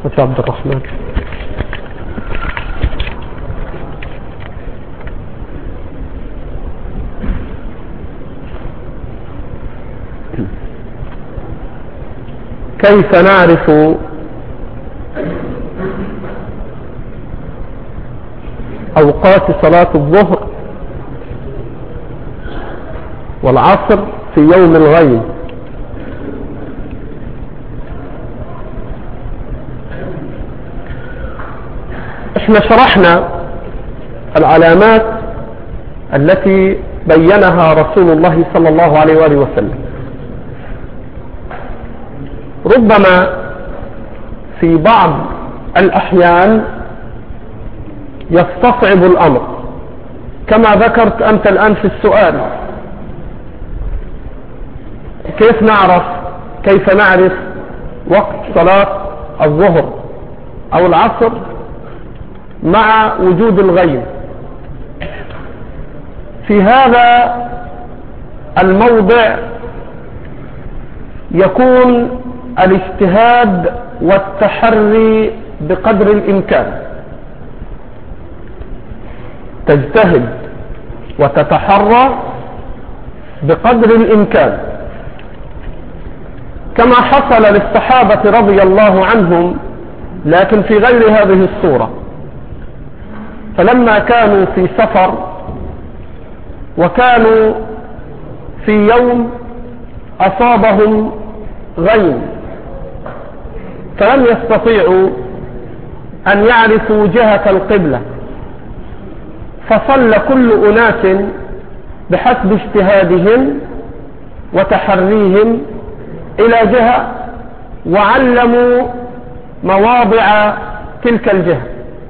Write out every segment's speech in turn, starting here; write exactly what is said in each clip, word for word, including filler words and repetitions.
أخي عبد الرحمن. كيف نعرف أوقات صلاة الظهر والعصر في يوم الغيم؟ احنا شرحنا العلامات التي بينها رسول الله صلى الله عليه وآله وسلم. ربما في بعض الأحيان يستصعب الأمر كما ذكرت أنت الآن في السؤال. كيف نعرف كيف نعرف وقت صلاة الظهر أو العصر مع وجود الغيم؟ في هذا الموضع يكون الاجتهاد والتحري بقدر الإمكان. تجتهد وتتحرى بقدر الإمكان كما حصل للصحابة رضي الله عنهم، لكن في غير هذه الصورة. فلما كانوا في سفر وكانوا في يوم أصابهم غيم فلم يستطيعوا أن يعرفوا جهة القبلة، فصلى كل أناس بحسب اجتهادهم وتحريهم إلى جهة وعلموا مواضع تلك الجهة.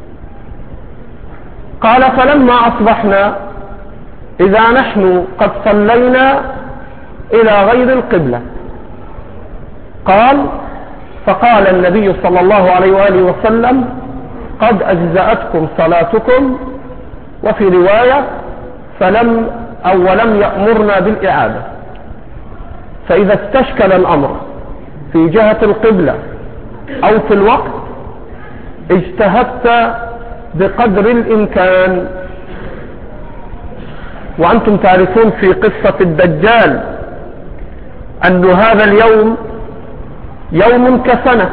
قال فلما أصبحنا إذا نحن قد صلينا إلى غير القبلة، قال فقال النبي صلى الله عليه وآله وسلم قد أجزأتكم صلاتكم، وفي رواية فلم أو ولم يأمرنا بالإعادة. فإذا استشكل الأمر في جهة القبلة أو في الوقت اجتهدت بقدر الإمكان. وأنتم تعرفون في قصة الدجال أن هذا اليوم يوم كسنة.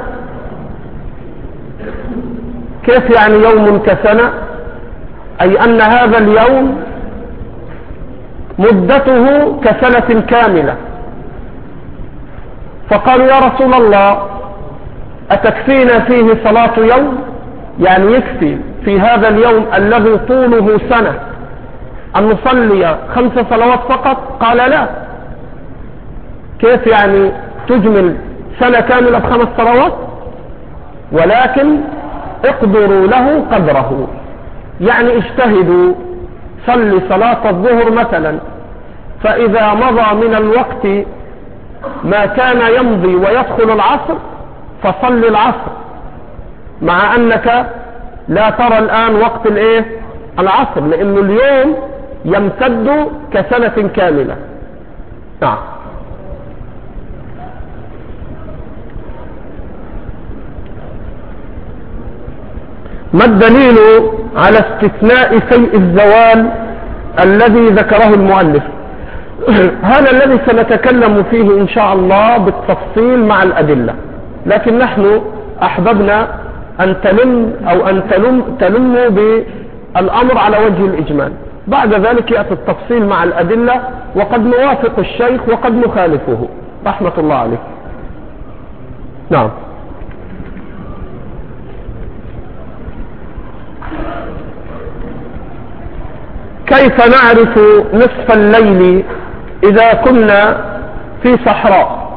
كيف يعني يوم كسنة؟ أي أن هذا اليوم مدته كسنة كاملة. فقالوا يا رسول الله أتكفينا فيه صلاة يوم؟ يعني يكفي في هذا اليوم الذي طوله سنة أن نصلي خمس صلوات فقط؟ قال لا. كيف يعني تجمل سنة كاملة بخمس صلوات؟ ولكن اقدروا له قدره، يعني اجتهدوا. صلي صلاة الظهر مثلا، فإذا مضى من الوقت ما كان يمضي ويدخل العصر فصل العصر، مع أنك لا ترى الآن وقت الايه العصر، لأنه اليوم يمتد كسنة كاملة. نعم. ما الدليل على استثناء فيء الزوال الذي ذكره المؤلف؟ هذا الذي سنتكلم فيه إن شاء الله بالتفصيل مع الأدلة، لكن نحن أحببنا أن تلم أو أن تلم تلموا بالأمر على وجه الإجمال. بعد ذلك يأتي التفصيل مع الأدلة، وقد نوافق الشيخ وقد نخالفه رحمة الله عليه. نعم. كيف نعرف نصف الليل إذا كنا في صحراء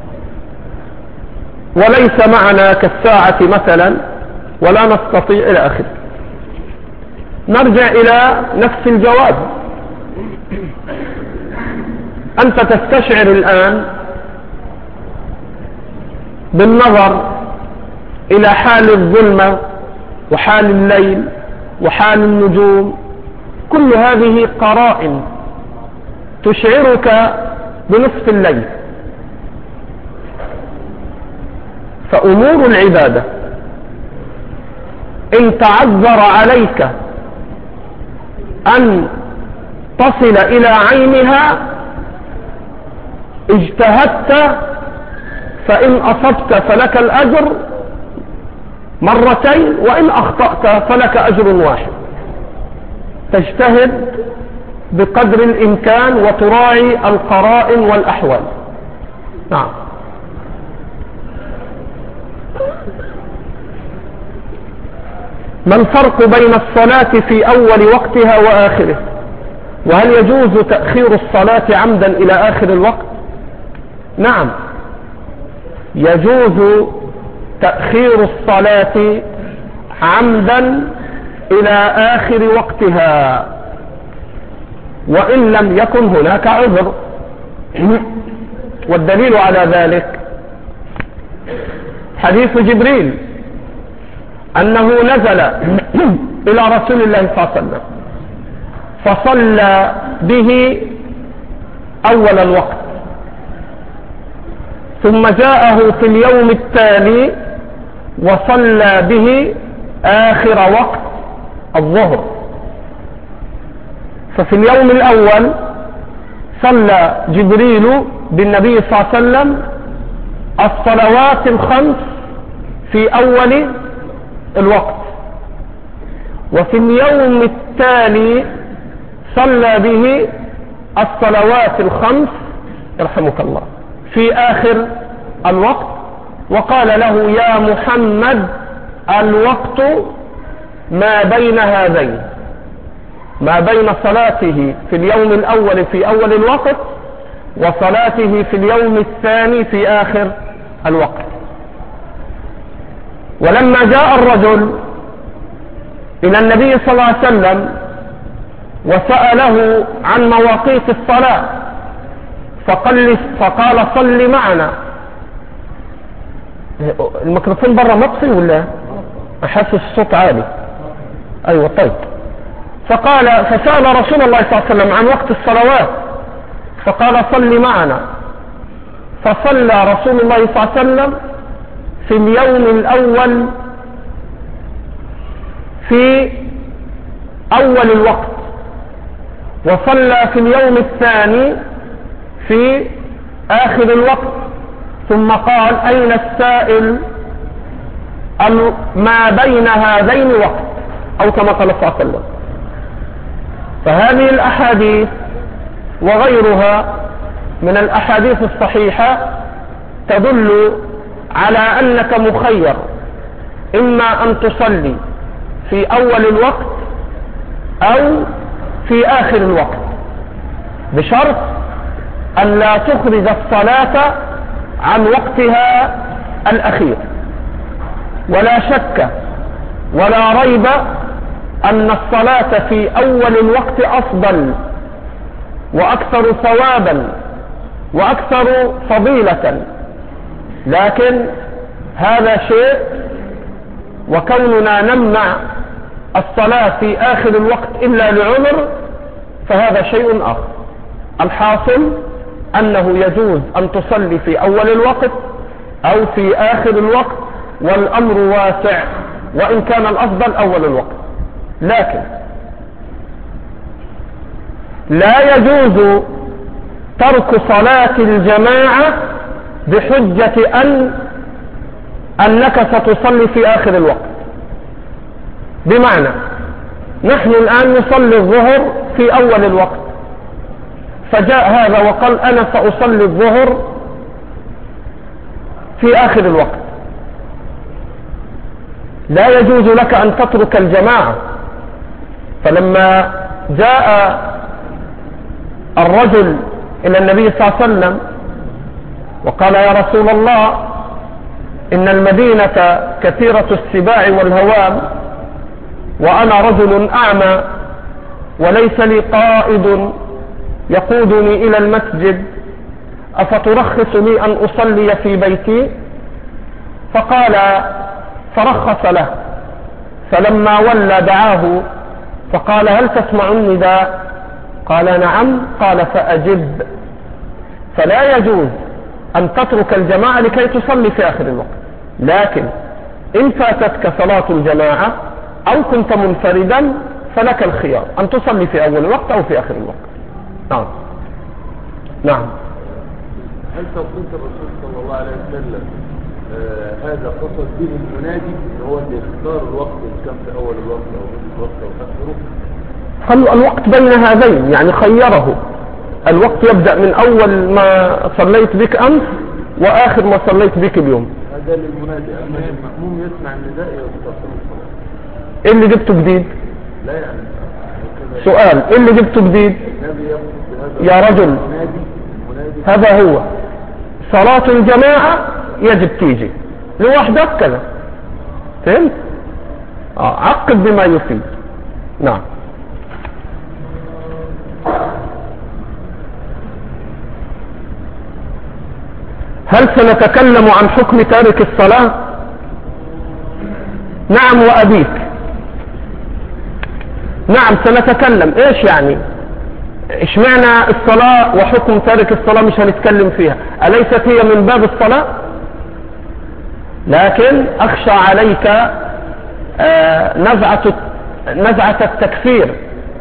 وليس معنا كالساعة مثلا ولا نستطيع إلى آخره؟ نرجع إلى نفس الجواب. أنت تستشعر الآن بالنظر إلى حال الظلمة وحال الليل وحال النجوم، كل هذه قرائن تشعرك بنصف الليل. فأمور العبادة إن تعذر عليك أن تصل إلى عينها اجتهدت، فإن أصبت فلك الأجر مرتين، وإن أخطأت فلك أجر واحد. تجتهد بقدر الإمكان وتراعي القرائن والأحوال. نعم. ما الفرق بين الصلاة في أول وقتها وآخره؟ وهل يجوز تأخير الصلاة عمدا إلى آخر الوقت؟ نعم، يجوز تأخير الصلاة عمدا إلى آخر وقتها وإن لم يكن هناك عذر. والدليل على ذلك حديث جبريل أنه نزل إلى رسول الله صلى الله عليه وسلم فصلى به أول الوقت، ثم جاءه في اليوم التالي وصلى به آخر وقت الظهر. ففي اليوم الأول صلى جبريل بالنبي صلى الله عليه وسلم الصلوات الخمس في أول الوقت، وفي اليوم التالي صلى به الصلوات الخمس رحمك الله في آخر الوقت، وقال له يا محمد الوقت ما بين هذين، ما بين صلاته في اليوم الأول في أول الوقت وصلاته في اليوم الثاني في آخر الوقت. ولما جاء الرجل إلى النبي صلى الله عليه وسلم وسأله عن مواقيت الصلاة فقال, فقال صل معنا. الميكروفون برا مطفي ولا أحس الصوت عالي؟ أيوة طيب. فقال فسأل رسول الله صلى الله عليه وسلم عن وقت الصلوات فقال صل معنا، فصلى رسول الله صلى الله عليه وسلم في اليوم الأول في أول الوقت، وصلى في اليوم الثاني في آخر الوقت، ثم قال أين السائل ما بين هذين وقت، أو كما قال صلى الله عليه وسلم. فهذه الأحاديث وغيرها من الأحاديث الصحيحة تدل على أنك مخير، إما أن تصلي في أول الوقت أو في آخر الوقت، بشرط أن لا تخرج الصلاة عن وقتها الأخير. ولا شك ولا ريب أن الصلاة في أول الوقت أفضل وأكثر ثوابا وأكثر فضيلة، لكن هذا شيء، وكوننا نمنع الصلاة في آخر الوقت إلا لعذر فهذا شيء آخر. الحاصل أنه يجوز أن تصلي في أول الوقت أو في آخر الوقت، والأمر واسع، وإن كان الأفضل أول الوقت. لكن لا يجوز ترك صلاة الجماعة بحجة أن أنك ستصلي في آخر الوقت. بمعنى نحن الآن نصلي الظهر في أول الوقت، فجاء هذا وقال أنا سأصلي الظهر في آخر الوقت، لا يجوز لك أن تترك الجماعة. فلما جاء الرجل إلى النبي صلى الله عليه وسلم وقال يا رسول الله إن المدينة كثيرة السباع والهوام وأنا رجل أعمى وليس لي قائد يقودني إلى المسجد، أفترخص لي أن أصلي في بيتي؟ فقال فرخص له، فلما ولى دعاه فقال هل تسمع النداء؟ قال نعم. قال فأجب. فلا يجوز أن تترك الجماعة لكي تصلي في آخر الوقت، لكن إن فاتتك صلاة الجماعة أو كنت منفردا فلك الخيار أن تصلي في أول الوقت أو في آخر الوقت. نعم. نعم. هل توقيت الرسول صلى الله عليه وسلم آه هذا قصد به المنادي اللي هو اللي يختار الوقت إن كان في أول الوقت أو في الوقت أو آخره؟ خلوا الوقت بين هذين، يعني خيره. الوقت يبدأ من أول ما صليت بك أمس وآخر ما صليت بك اليوم. هذا للمنادي، أما المأموم يسمع النداء يستقر الصلاة. إيه اللي جبته جديد؟ لا يعني سؤال، إيه اللي جبته جديد؟ يا رجل هذا هو صلاة الجماعة يجب تيجي لوحدك كذا، فهمت؟ آه. عقد بما يفيد. نعم. هل سنتكلم عن حكم تارك الصلاة؟ نعم وأبيك. نعم سنتكلم. ايش يعني؟ ايش معنى الصلاة وحكم تارك الصلاة مش هنتكلم فيها؟ أليست هي من باب الصلاة؟ لكن أخشى عليك آه نزعة نزعة التكفير،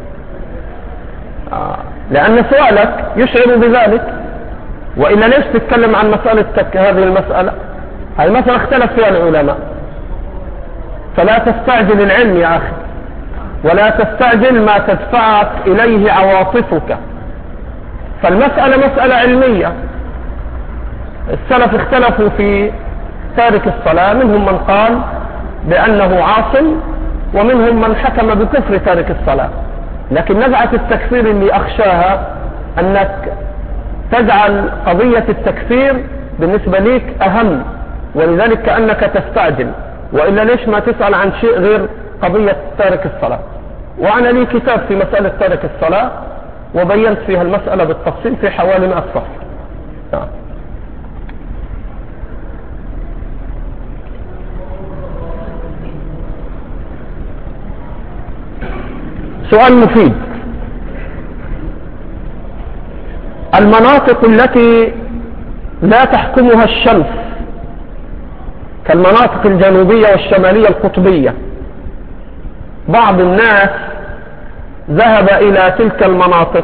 آه لأن سؤالك يشعر بذلك. وإلا ليش تتكلم عن مسألة تك هذه المسألة؟ هذه المسألة اختلف فيها العلماء، فلا تستعجل العلم يا أخي، ولا تستعجل ما تدفعك إليه عواطفك. فالمسألة مسألة علمية. السلف اختلفوا في تارك الصلاة، منهم من قال بأنه عاصم ومنهم من حكم بكفر تارك الصلاة. لكن نزعة التكفير اللي أخشاها أنك تجعل قضية التكفير بالنسبة ليك أهم، ولذلك كأنك تستعجل. وإلا ليش ما تسأل عن شيء غير قضية تارك الصلاة؟ وأنا لي كتاب في مسألة تارك الصلاة وبينت فيها المسألة بالتفصيل في حوالي مئة صفحة. نعم. سؤال مفيد. المناطق التي لا تحكمها الشمس كالمناطق الجنوبية والشمالية القطبية، بعض الناس ذهب إلى تلك المناطق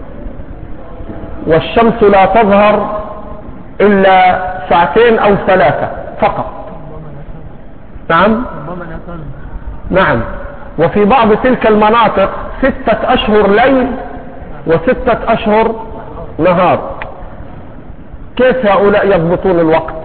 والشمس لا تظهر إلا ساعتين أو ثلاثة فقط. نعم. نعم. وفي بعض تلك المناطق ستة أشهر ليل وستة أشهر نهار. كيف هؤلاء يضبطون الوقت؟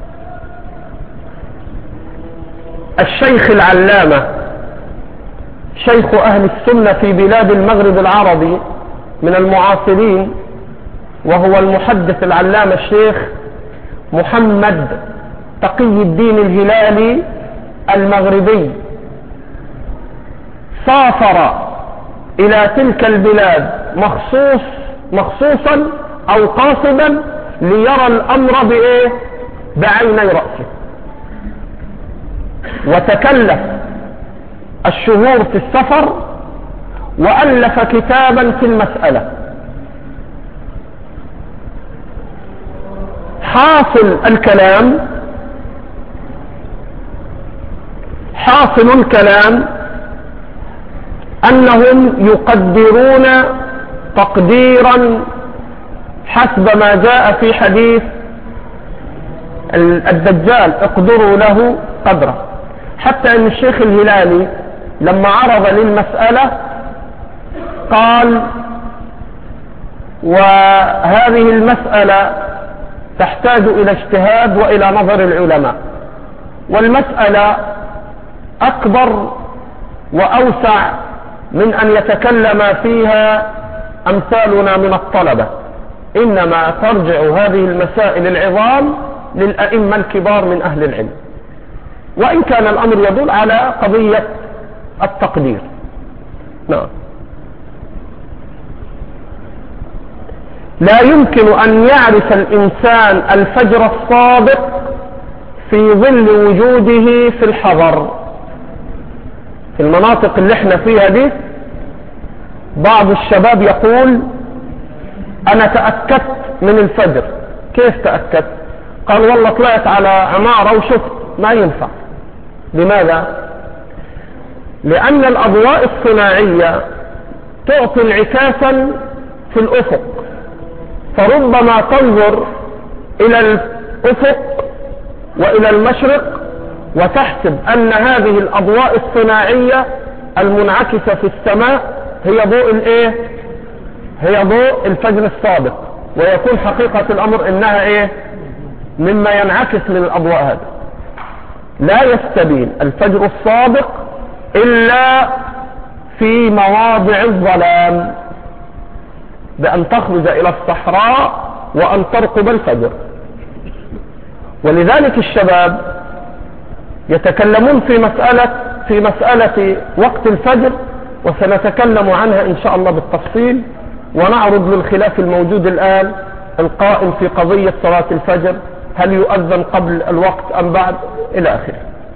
الشيخ العلامة شيخ أهل السنة في بلاد المغرب العربي من المعاصرين، وهو المحدث العلامة الشيخ محمد تقي الدين الهلالي المغربي، سافر إلى تلك البلاد مخصوص مخصوصا أو قاصدا ليرى الأمر بإيه؟ بعيني رأسه، وتكلف الشهور في السفر وألف كتابا في المسألة. حاصل الكلام حاصل الكلام أنهم يقدرون تقديرا حسب ما جاء في حديث الدجال اقدروا له قدره. حتى ان الشيخ الهلالي لما عرض للمسألة قال وهذه المسألة تحتاج إلى اجتهاد وإلى نظر العلماء، والمسألة أكبر وأوسع من أن يتكلم فيها أمثالنا من الطلبة، إنما ترجع هذه المسائل العظام للأئمة الكبار من أهل العلم، وإن كان الأمر يدل على قضية التقدير. نعم. لا يمكن أن يعرف الإنسان الفجر الصادق في ظل وجوده في الحضر. في المناطق اللي احنا فيها دي بعض الشباب يقول أنا تأكدت من الفجر. كيف تأكدت؟ قال والله طلعت على عمارة وشفت. ما ينفع. لماذا؟ لأن الأضواء الصناعية تعطي انعكاسا في الأفق، فربما تنظر إلى الأفق وإلى المشرق وتحسب أن هذه الأضواء الصناعية المنعكسة في السماء هي ضوء الإيه؟ هي ضوء الفجر الصادق، ويكون حقيقة الأمر إنها إيه؟ مما ينعكس من الأضواء هذا. لا يستبين الفجر الصادق إلا في مواضع الظلام، بأن تخرج إلى الصحراء وأن ترقب الفجر. ولذلك الشباب يتكلمون في مسألة في مسألة وقت الفجر، وسنتكلم عنها إن شاء الله بالتفصيل، ونعرض للخلاف الموجود الآن القائم في قضية صلاة الفجر، هل يؤذن قبل الوقت أم بعد إلى آخره.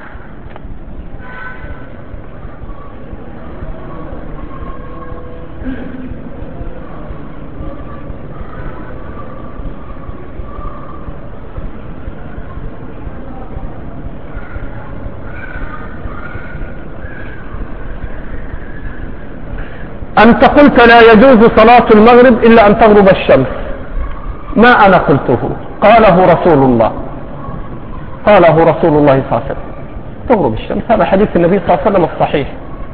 أنت قلت لا يجوز صلاة المغرب إلا أن تغرب الشمس. ما أنا قلته، قاله رسول الله قاله رسول الله صلى الله عليه وسلم تغرب الشمس، هذا حديث النبي صلى الله عليه وسلم الصحيح.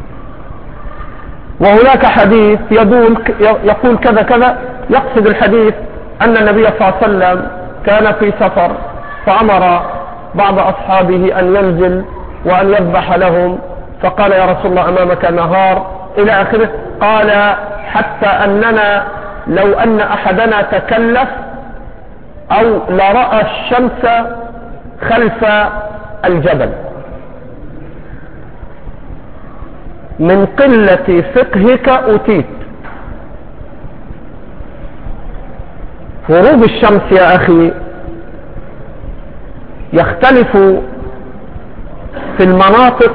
وهناك حديث يدول يقول كذا كذا، يقصد الحديث أن النبي صلى الله عليه وسلم كان في سفر فأمر بعض أصحابه أن ينزل وأن يذبح لهم، فقال يا رسول الله أمامك نهار إلى آخره. قال حتى أننا لو أن أحدنا تكلف أو لرأى الشمس خلف الجبل. من قلة فقهك أتيت. غروب الشمس يا أخي يختلف في المناطق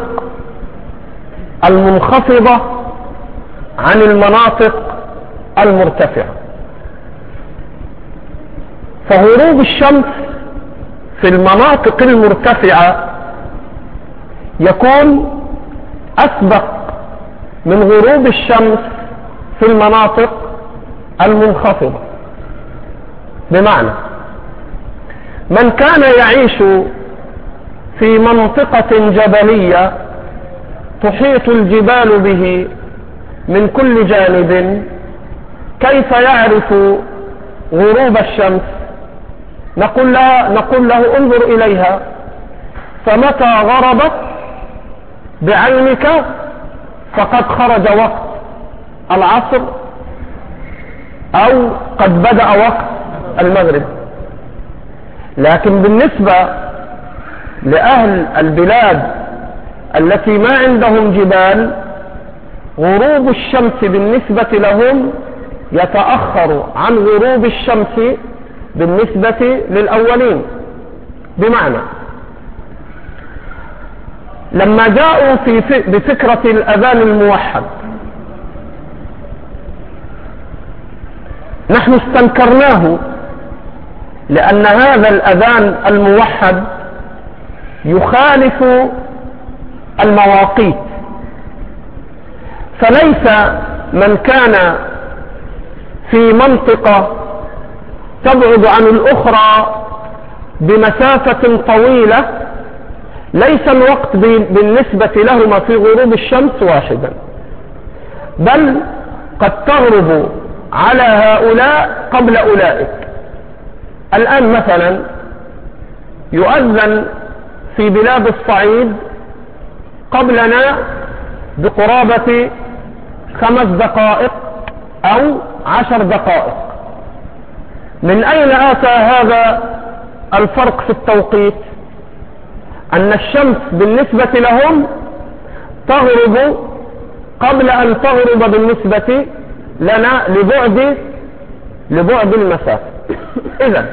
المنخفضة عن المناطق المرتفعة. فغروب الشمس في المناطق المرتفعة يكون أسبق من غروب الشمس في المناطق المنخفضة. بمعنى من كان يعيش في منطقة جبلية تحيط الجبال به من كل جانب، كيف يعرف غروب الشمس؟ نقول له, نقول له انظر إليها، فمتى غربت بعينك فقد خرج وقت العصر أو قد بدأ وقت المغرب. لكن بالنسبة لأهل البلاد التي ما عندهم جبال، غروب الشمس بالنسبة لهم يتأخر عن غروب الشمس بالنسبة للأولين. بمعنى لما جاءوا في بفكرة الأذان الموحد نحن استنكرناه، لأن هذا الأذان الموحد يخالف المواقيت. فليس من كان في منطقة تبعد عن الأخرى بمسافة طويلة ليس الوقت بالنسبة لهما في غروب الشمس واحدا، بل قد تغرب على هؤلاء قبل أولئك. الآن مثلا يؤذن في بلاد الصعيد قبلنا بقرابة خمس دقائق أو عشر دقائق. من أين آتى هذا الفرق في التوقيت؟ أن الشمس بالنسبة لهم تغرب قبل أن تغرب بالنسبة لنا لبعد لبعد المسافة. إذن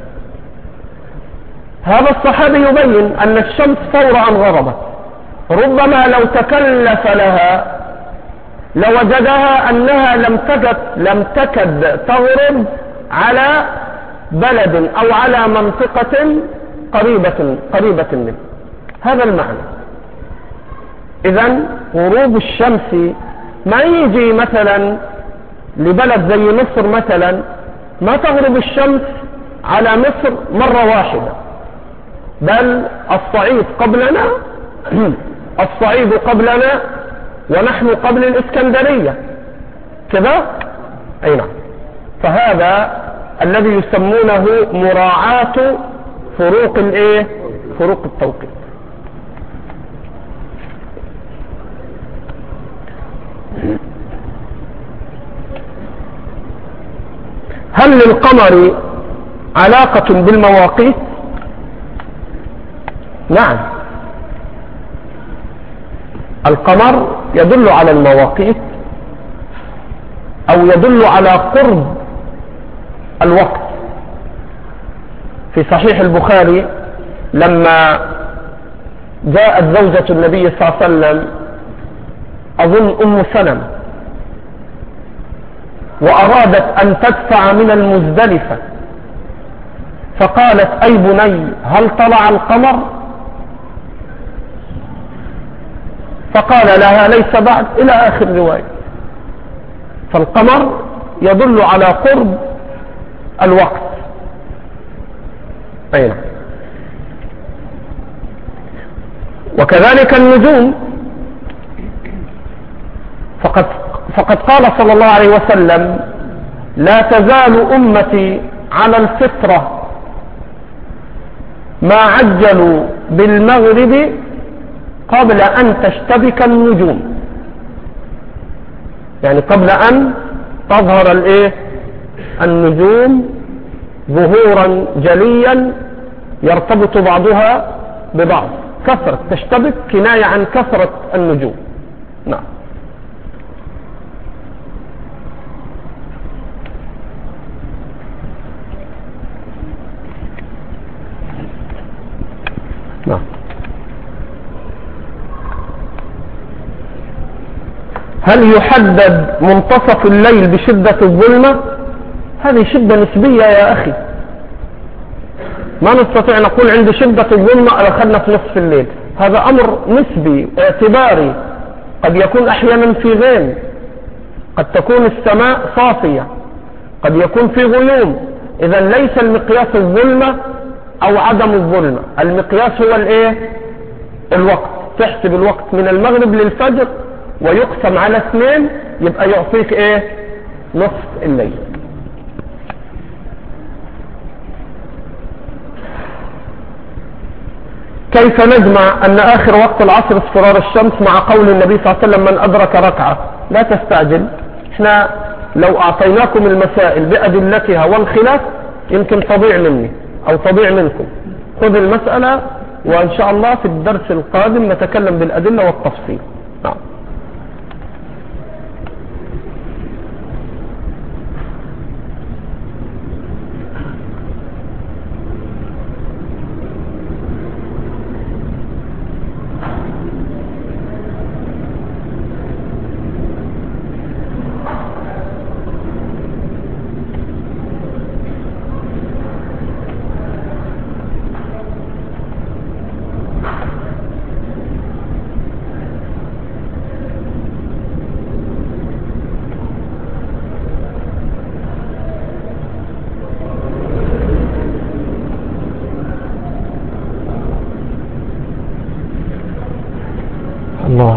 هذا الصحابي يبين أن الشمس فور أن غربت ربما لو تكلف لها لوجدها أنها لم تكد لم تكد تغرب على بلد أو على منطقة قريبة قريبة منه. هذا المعنى. إذن غروب الشمس ما يجي مثلا لبلد زي مصر مثلا ما تغرب الشمس على مصر مرة واحدة، بل الصعيد قبلنا الصعيد قبلنا ونحن قبل الإسكندرية كذا. أي نعم. فهذا الذي يسمونه مراعاة فروق الايه فروق التوقيت. هل للقمر علاقة بالمواقيت؟ نعم، القمر يدل على المواقيت او يدل على قرب الوقت. في صحيح البخاري لما جاءت زوجة النبي صلى الله عليه وسلم اظن ام سلم وارادت ان تدفع من المزدلفة، فقالت اي بني هل طلع القمر؟ فقال لها ليس بعد، الى اخر رواية. فالقمر يدل على قرب الوقت. أين؟ وكذلك النجوم، فقد, فقد قال صلى الله عليه وسلم لا تزال أمتي على الفطرة ما عجلوا بالمغرب قبل أن تشتبك النجوم، يعني قبل أن تظهر الايه النجوم ظهورا جليا يرتبط بعضها ببعض. كثرة تشتبك كناية عن كثرة النجوم. نعم. نعم. هل يحدد منتصف الليل بشدة الظلمة؟ هذه شدة نسبية يا أخي، ما نستطيع نقول عند شدة الظلمة أخذنا في نصف الليل. هذا أمر نسبي اعتباري، قد يكون أحيانا في غيم، قد تكون السماء صافية، قد يكون في غيوم. إذا ليس المقياس الظلمة أو عدم الظلمة، المقياس هو الايه الوقت. تحسب الوقت من المغرب للفجر ويقسم على اثنين يبقى يعطيك ايه نصف الليل. كيف نجمع ان اخر وقت العصر اصفرار الشمس مع قول النبي صلى الله عليه وسلم من ادرك ركعة؟ لا تستعجل، احنا لو اعطيناكم المسائل بادلتها والخلاف يمكن تضيع مني او تضيع منكم. خذ المسألة وان شاء الله في الدرس القادم نتكلم بالادلة والتفصيل. نعم. الله.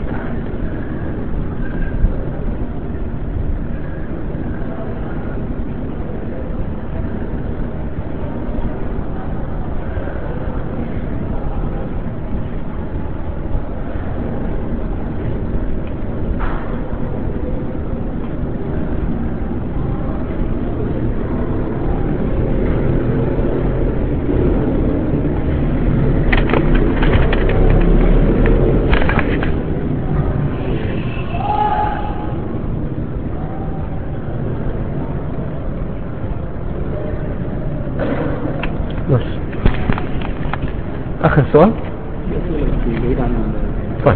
آخر سؤال. طيب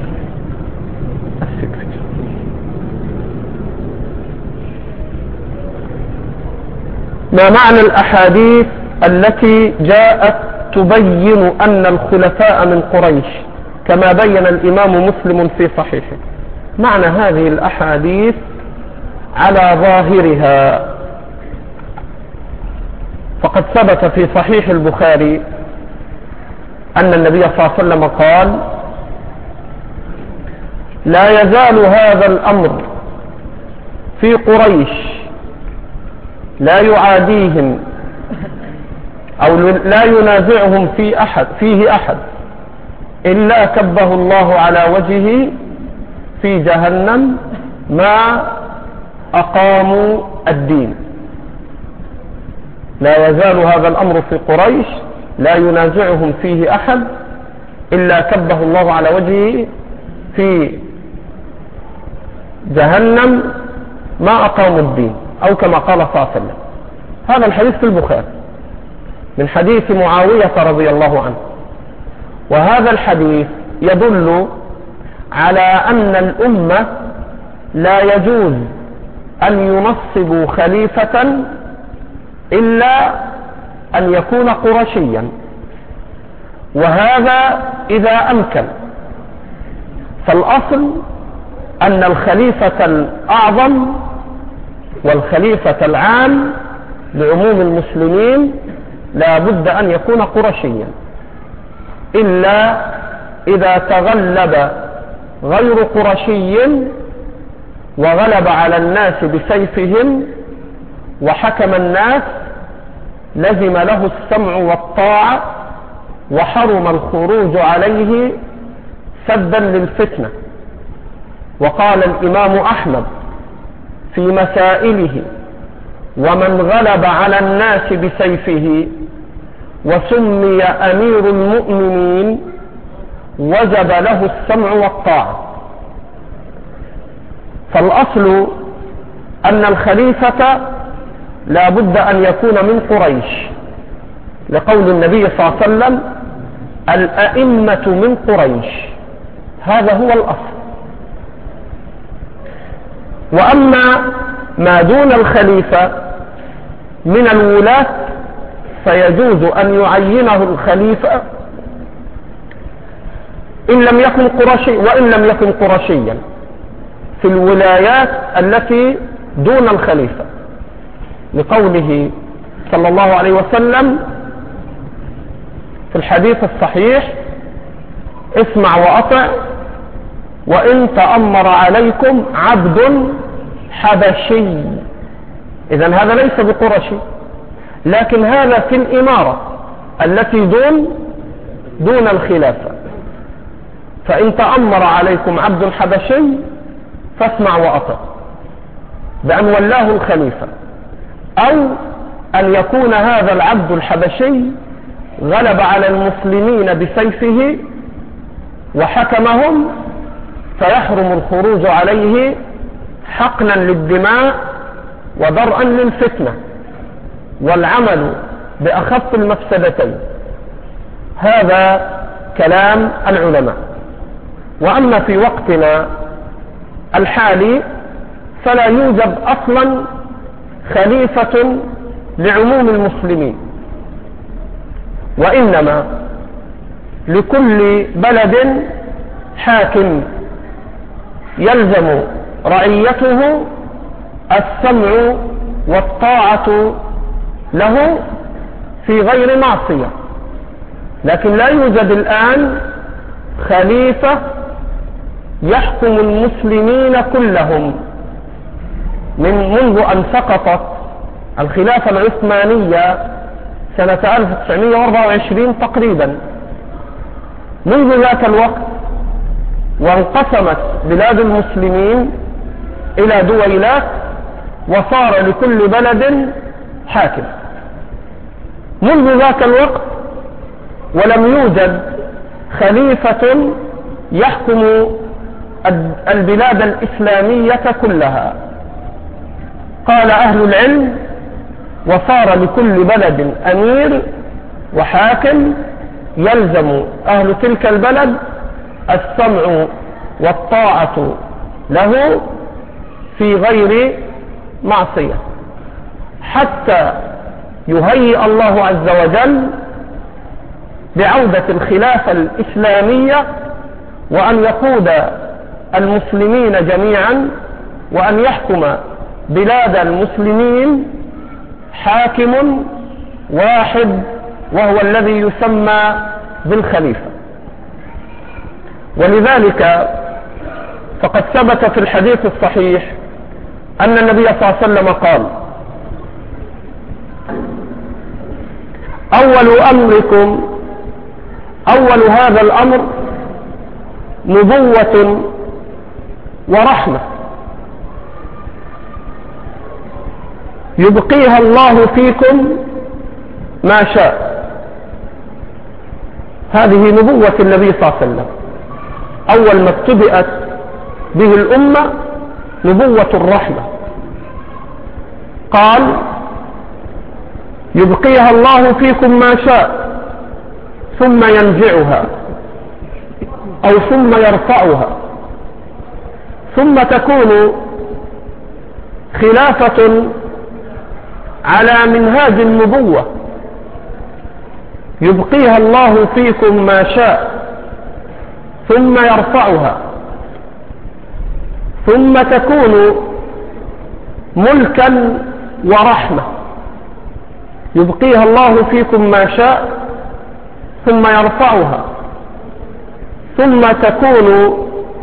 ما معنى الأحاديث التي جاءت تبين أن الخلفاء من قريش كما بين الإمام مسلم في صحيحه. معنى هذه الأحاديث على ظاهرها، فقد ثبت في صحيح البخاري أن النبي صلى الله عليه وسلم قال: لا يزال هذا الأمر في قريش لا يعاديهم أو لا ينازعهم في أحد فيه أحد إلا كبه الله على وجهه في جهنم ما أقاموا الدين. لا يزال هذا الأمر في قريش لا ينازعهم فيه أحد إلا كبه الله على وجهه في جهنم ما أقاموا الدين، أو كما قال صلى الله عليه وسلم. هذا الحديث في البخاري من حديث معاوية رضي الله عنه. وهذا الحديث يدل على أن الأمة لا يجوز أن ينصبوا خليفة إلا أن يكون قرشيا، وهذا إذا أمكن. فالأصل أن الخليفة الأعظم والخليفة العام لعموم المسلمين لا بد أن يكون قرشيا، إلا إذا تغلب غير قرشي وغلب على الناس بسيفهم وحكم الناس لزم له السمع والطاعة وحرم الخروج عليه سدا للفتنة. وقال الإمام أحمد في مسائله: ومن غلب على الناس بسيفه وسمي أمير المؤمنين وجب له السمع والطاعة. فالأصل أن الخليفة لا بد أن يكون من قريش، لقول النبي صلى الله عليه وسلم: الأئمة من قريش. هذا هو الأصل. وأما ما دون الخليفة من الولاة فيجوز أن يعينه الخليفة إن لم يكن قرشي وإن لم يكن قرشيا في الولايات التي دون الخليفة، لقوله صلى الله عليه وسلم في الحديث الصحيح: اسمع وأطع وإن تأمر عليكم عبد حبشي. إذن هذا ليس بقرشي، لكن هذا في الإمارة التي دون دون الخلافة. فإن تأمر عليكم عبد حبشي فاسمع وأطع، بأن ولاه الخليفة، أو أن يكون هذا العبد الحبشي غلب على المسلمين بسيفه وحكمهم فيحرم الخروج عليه حقنا للدماء ودرءا للفتنة والعمل بأخف المفسدتين. هذا كلام العلماء. وأما في وقتنا الحالي فلا يوجد أصلا خليفة لعموم المسلمين، وإنما لكل بلد حاكم يلزم رعيته السمع والطاعة له في غير معصية. لكن لا يوجد الآن خليفة يحكم المسلمين كلهم من منذ أن سقطت الخلافة العثمانية سنة ألف وتسعمائة وأربعة وعشرين تقريبا. منذ ذاك الوقت وانقسمت بلاد المسلمين إلى دويلات وصار لكل بلد حاكم. منذ ذاك الوقت ولم يوجد خليفة يحكم البلاد الإسلامية كلها. قال أهل العلم: وصار لكل بلد أمير وحاكم يلزم أهل تلك البلد السمع والطاعة له في غير معصية، حتى يهيئ الله عز وجل بعودة الخلافة الإسلامية وأن يقود المسلمين جميعا، وأن يحكم بلاد المسلمين حاكم واحد وهو الذي يسمى بالخليفة. ولذلك فقد ثبت في الحديث الصحيح أن النبي صلى الله عليه وسلم قال: أول أمركم أول هذا الأمر نبوة ورحمة يبقيها الله فيكم ما شاء. هذه نبوة النبي صلى الله عليه وسلم. أول ما ابتدأت به الأمة نبوة الرحمة، قال: يبقيها الله فيكم ما شاء ثم ينزعها أو ثم يرفعها، ثم تكون خلافة على منهاج النبوة، يبقيها الله فيكم ما شاء ثم يرفعها، ثم تكون ملكا ورحمة، يبقيها الله فيكم ما شاء ثم يرفعها، ثم تكون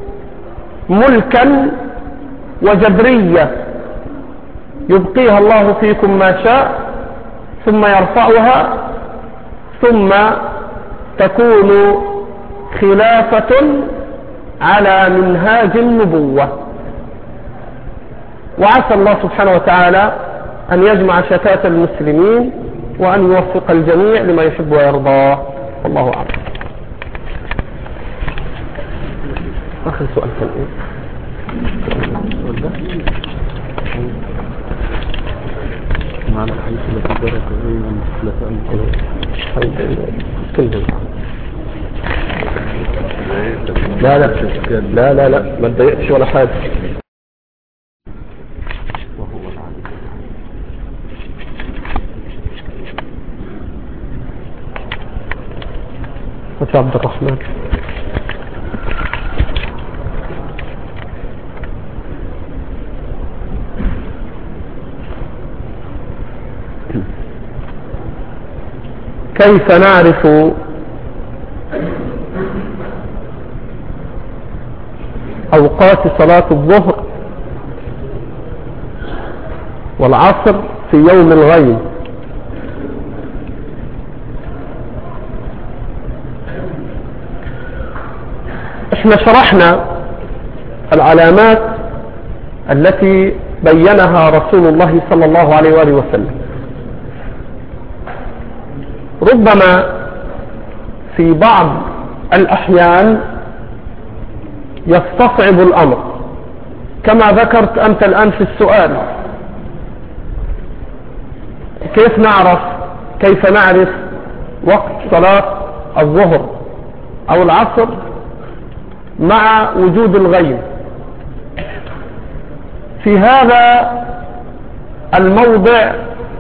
ملكا وجبرية، يبقيها الله فيكم ما شاء ثم يرفعها، ثم تكون خلافة على منهاج النبوة. وعسى الله سبحانه وتعالى أن يجمع شتات المسلمين وأن يوفق الجميع لما يحب ويرضاه، والله أعلم. آخر سؤال كان إيه؟ معنى الحديث التي جرت بين الخلفاء كلهم. لا لا لا لا لا ما تضايقش ولا حاجة. وش عبد الرحمن؟ كيف نعرف أوقات صلاة الظهر والعصر في يوم الغيم؟ احنا شرحنا العلامات التي بينها رسول الله صلى الله عليه وآله وسلم. ربما في بعض الأحيان يستصعب الأمر كما ذكرت أنت الآن في السؤال. كيف نعرف كيف نعرف وقت صلاة الظهر أو العصر مع وجود الغيم؟ في هذا الموضع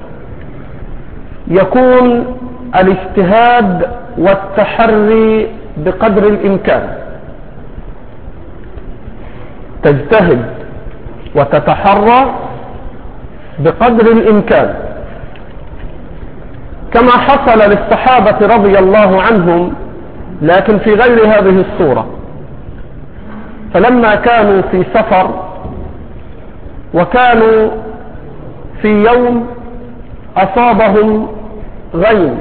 يكون الاجتهاد والتحري بقدر الإمكان. تجتهد وتتحرى بقدر الإمكان، كما حصل للصحابة رضي الله عنهم، لكن في غير هذه الصورة. فلما كانوا في سفر وكانوا في يوم أصابهم غيم،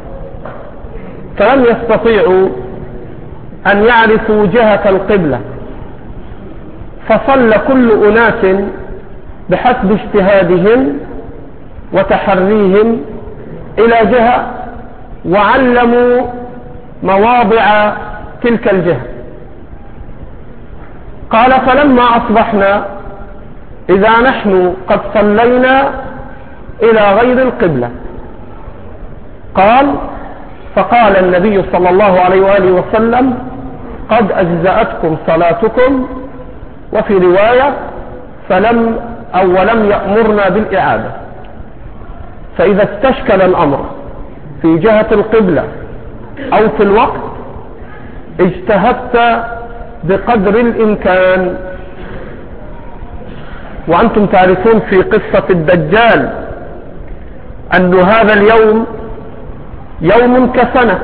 فلم يستطيعوا أن يعرفوا جهة القبلة، فصلى كل أناس بحسب اجتهادهم وتحريهم إلى جهة، وعلموا مواضع تلك الجهة. قال: فلما أصبحنا إذا نحن قد صلينا إلى غير القبلة، قال فقال النبي صلى الله عليه وآله وسلم: قد أجزأتكم صلاتكم، وفي رواية فلم أو ولم يأمرنا بالإعادة. فإذا استشكل الأمر في جهة القبلة أو في الوقت، اجتهدت بقدر الإمكان. وأنتم تعرفون في قصة الدجال أن هذا اليوم يوم كسنة.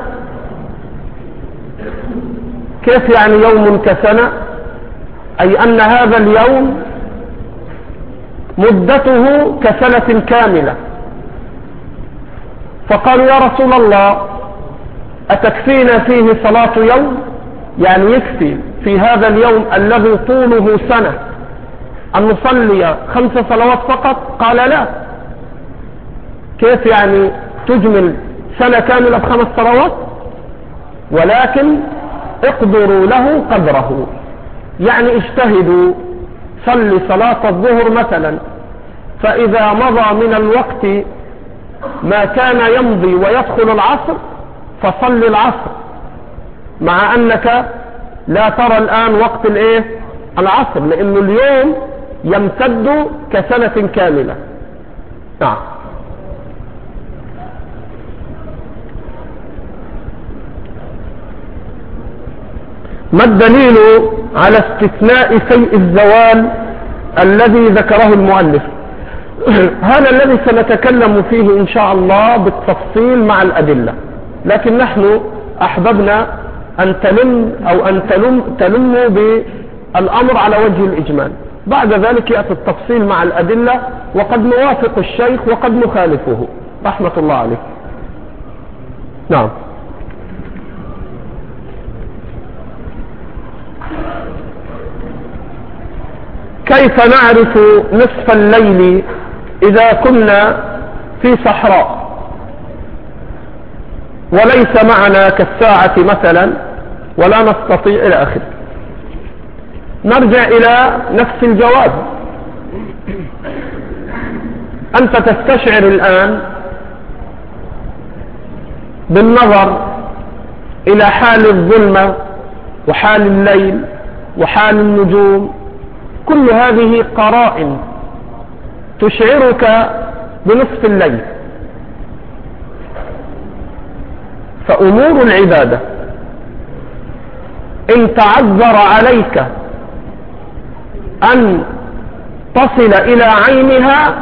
كيف يعني يوم كسنة؟ أي أن هذا اليوم مدته كسنة كاملة. فقالوا يا رسول الله أتكفينا فيه صلاة يوم؟ يعني يكفي في هذا اليوم الذي طوله سنة أن نصلي خمس صلوات فقط؟ قال لا. كيف يعني تجمل سنة كاملة بخمس صلوات؟ ولكن اقدروا له قدره، يعني اجتهدوا. صلي صلاة الظهر مثلا، فإذا مضى من الوقت ما كان يمضي ويدخل العصر فصل العصر، مع أنك لا ترى الآن وقت الايه العصر، لأن اليوم يمتد كسنة كاملة. نعم. ما الدليل على استثناء شيء الزوال الذي ذكره المؤلف؟ هذا الذي سنتكلم فيه إن شاء الله بالتفصيل مع الأدلة، لكن نحن أحببنا أن تلم أو أن تلم تلموا بالأمر على وجه الإجمال، بعد ذلك يأتي التفصيل مع الأدلة، وقد نوافق الشيخ وقد نخالفه رحمة الله عليه. نعم. كيف نعرف نصف الليل إذا كنا في صحراء وليس معنا كالساعة مثلا ولا نستطيع إلى آخره؟ نرجع إلى نفس الجواب. أنت تستشعر الآن بالنظر إلى حال الظلمة وحال الليل وحال النجوم، كل هذه قرائن تشعرك بنصف الليل. فأمور العبادة إن تعذر عليك أن تصل إلى عينها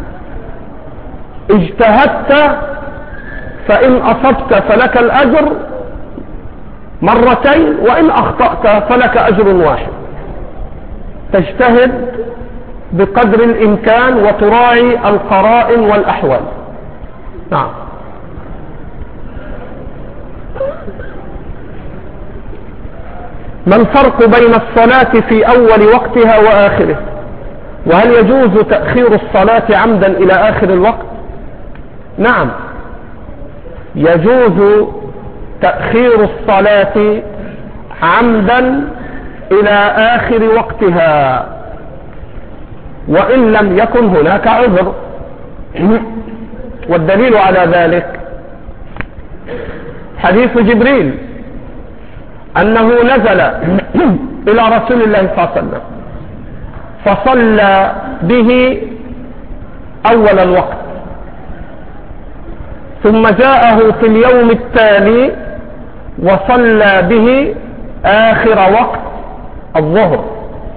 اجتهدت، فإن أصبت فلك الأجر مرتين، وإن أخطأت فلك أجر واحد. تجتهد بقدر الإمكان وتراعي القرائن والأحوال. نعم. ما الفرق بين الصلاة في أول وقتها وآخره؟ وهل يجوز تأخير الصلاة عمدا إلى آخر الوقت؟ نعم، يجوز تأخير الصلاة عمدا إلى آخر وقتها وإن لم يكن هناك عذر. والدليل على ذلك حديث جبريل أنه نزل إلى رسول الله صلى الله عليه وسلم فصلى به أول الوقت، ثم جاءه في اليوم التالي وصلى به آخر وقت الظهر.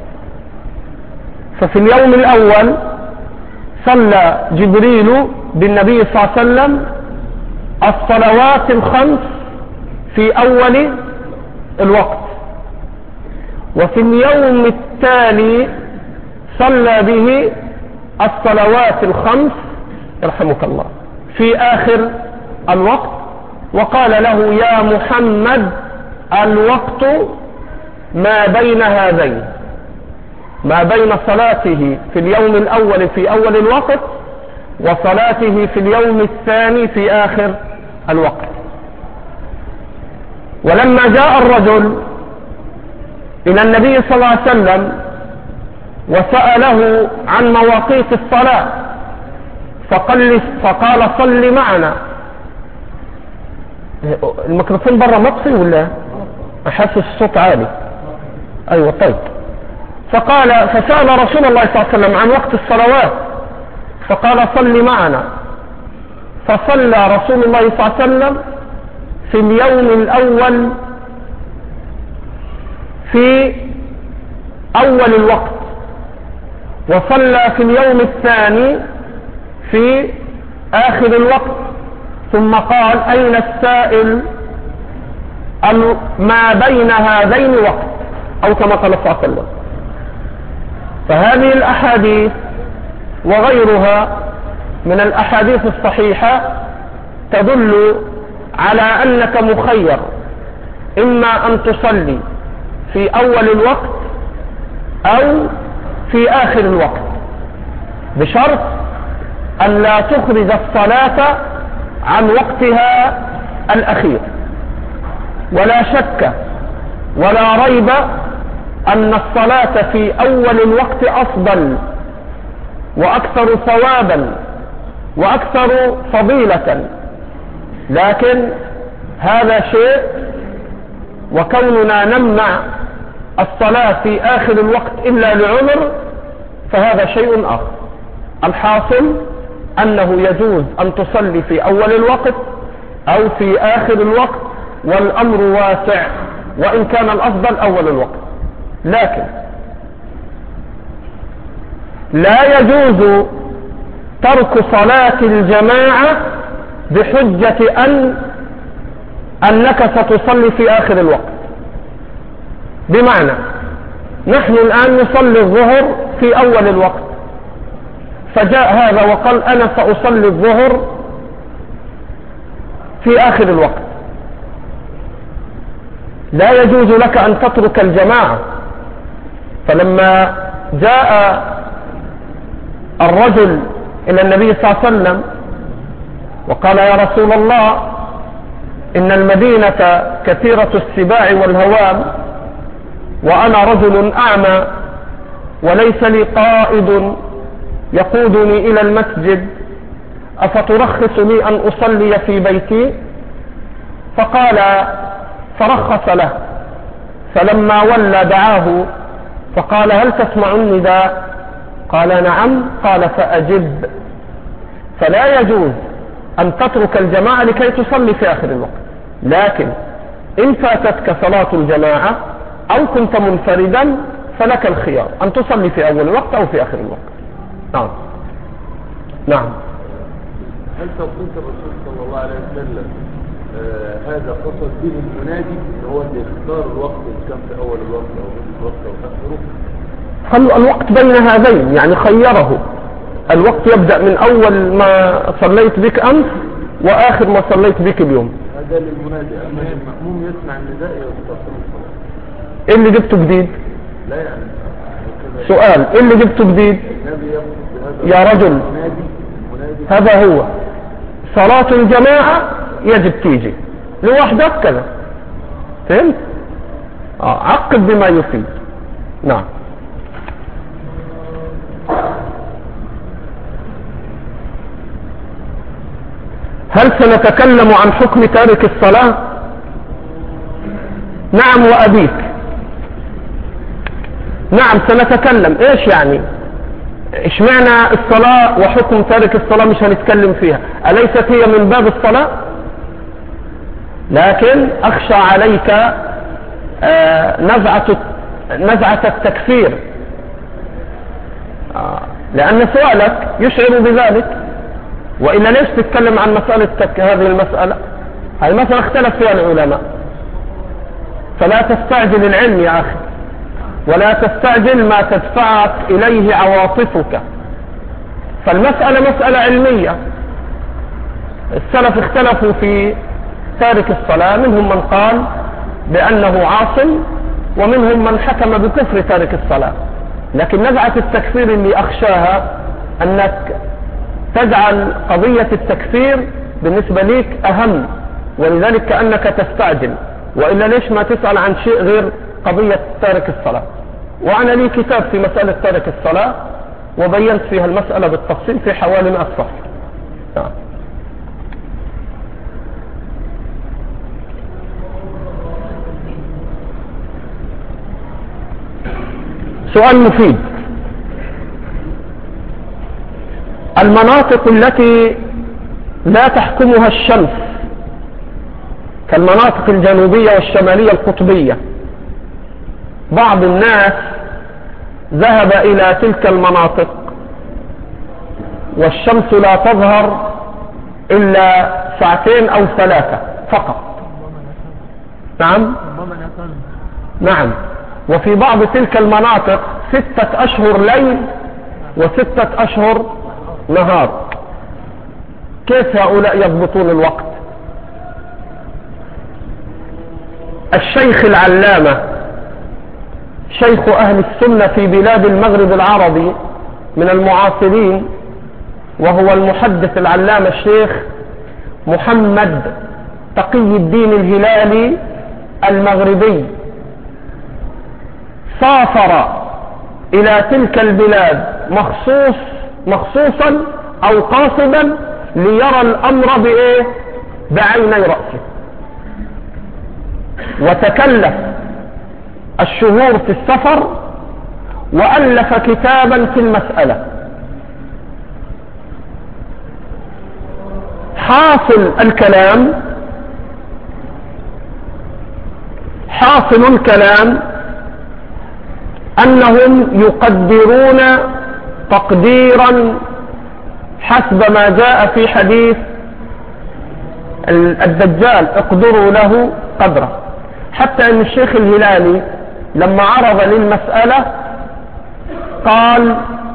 ففي اليوم الأول صلى جبريل بالنبي صلى الله عليه وسلم الصلوات الخمس في أول الوقت، وفي اليوم التالي صلى به الصلوات الخمس يرحمك الله في آخر الوقت، وقال له يا محمد الوقت ما بين هذين، ما بين صلاته في اليوم الأول في أول الوقت وصلاته في اليوم الثاني في آخر الوقت. ولما جاء الرجل إلى النبي صلى الله عليه وسلم وسأله عن مواقيت الصلاة فقال, فقال صل معنا. الميكروفون برا مطفي ولا أحس الصوت عالي؟ أيوة طيب. فقال فسأل رسول الله صلى الله عليه وسلم عن وقت الصلوات فقال صل معنا، فصلى رسول الله صلى الله عليه وسلم في اليوم الأول في أول الوقت وصلى في اليوم الثاني في آخر الوقت، ثم قال أين السائل ما بين هذين وقت، أو كما قال صلى الله عليه وسلم. فهذه الأحاديث وغيرها من الأحاديث الصحيحة تدل على أنك مخير، إما أن تصلي في أول الوقت أو في آخر الوقت، بشرط أن لا تخرج الصلاة عن وقتها الأخير. ولا شك ولا ريب أن الصلاة في أول الوقت أفضل وأكثر ثوابا وأكثر فضيلة، لكن هذا شيء، وكوننا نمنع الصلاة في آخر الوقت إلا لعذر فهذا شيء آخر. الحاصل أنه يجوز أن تصلي في أول الوقت أو في آخر الوقت، والأمر واسع، وإن كان الأفضل أول الوقت. لكن لا يجوز ترك صلاة الجماعة بحجة أن أنك ستصلي في آخر الوقت. بمعنى نحن الآن نصلي الظهر في أول الوقت، فجاء هذا وقال أنا سأصلي الظهر في آخر الوقت، لا يجوز لك أن تترك الجماعة. فلما جاء الرجل إلى النبي صلى الله عليه وسلم وقال يا رسول الله إن المدينة كثيرة السباع والهوام، وأنا رجل أعمى وليس لي قائد يقودني إلى المسجد، أفترخص لي أن أصلي في بيتي؟ فقال فرخص له، فلما ولى دعاه فقال هل تسمع النداء؟ قال نعم. قال فأجب. فلا يجوز أن تترك الجماعة لكي تصلي في آخر الوقت، لكن إن فاتتك صلاة الجماعة أو كنت منفردا فلك الخيار أن تصلي في أول الوقت أو في آخر الوقت. نعم نعم. هل توقيت الرسول صلى الله عليه وسلم آه هذا قصد به المنادي اللي هو اللي يختار الوقت إن كان في أول الوقت أو في الوقت أو آخره؟ خلوا الوقت بين هذين، يعني خيره. الوقت يبدأ من أول ما صليت بك أمس وآخر ما صليت بك اليوم. هذا للمنادي، أما المأموم يسمع النداء يتصل الصلاة. إيه اللي جبته جديد؟ لا يعني سؤال، إيه اللي جبته جديد يا رجل؟ هذا هو صلاة الجماعة يجب تيجي لوحدك كذا، فهمت؟ آه. عقب بما يفيد. نعم. هل سنتكلم عن حكم تارك الصلاة؟ نعم وأبيك. نعم سنتكلم. ايش يعني؟ ايش معنى الصلاة وحكم تارك الصلاة مش هنتكلم فيها؟ أليست هي من باب الصلاة؟ لكن أخشى عليك آه نزعة نزعة التكفير، آه لأن سؤالك يشعر بذلك، وإلا ليش تتكلم عن مسألة تك... هذه المسألة؟ هذه المسألة اختلف فيها العلماء، فلا تستعجل العلم يا أخي، ولا تستعجل ما تدفعك إليه عواطفك. فالمسألة مسألة علمية. السلف اختلفوا في تارك الصلاة، منهم من قال بأنه عاصم، ومنهم من حكم بكفر تارك الصلاة. لكن نزعة التكفير اللي أخشاها أنك تجعل قضية التكفير بالنسبة ليك أهم، ولذلك كأنك تستعجل، وإلا ليش ما تسأل عن شيء غير قضية تارك الصلاة. وأنا لي كتاب في مسألة تارك الصلاة وبينت فيها المسألة بالتفصيل في حوالي مئة صفحة. نعم. سؤال مفيد. المناطق التي لا تحكمها الشمس كالمناطق الجنوبية والشمالية القطبية، بعض الناس ذهب إلى تلك المناطق والشمس لا تظهر إلا ساعتين أو ثلاثة فقط. نعم نعم. وفي بعض تلك المناطق ستة أشهر ليل وستة أشهر نهار. كيف هؤلاء يضبطون الوقت؟ الشيخ العلامة شيخ أهل السنة في بلاد المغرب العربي من المعاصرين، وهو المحدث العلامة الشيخ محمد تقي الدين الهلالي المغربي، سافر إلى تلك البلاد مخصوص مخصوصا أو قاصدا ليرى الأمر بإيه؟ بعيني رأسه، وتكلف الشهور في السفر وألف كتابا في المسألة. حاصل الكلام حاصل الكلام أنهم يقدرون تقديرا حسب ما جاء في حديث الدجال اقدروا له قدره، حتى ان الشيخ الهلالي لما عرض للمسألة قال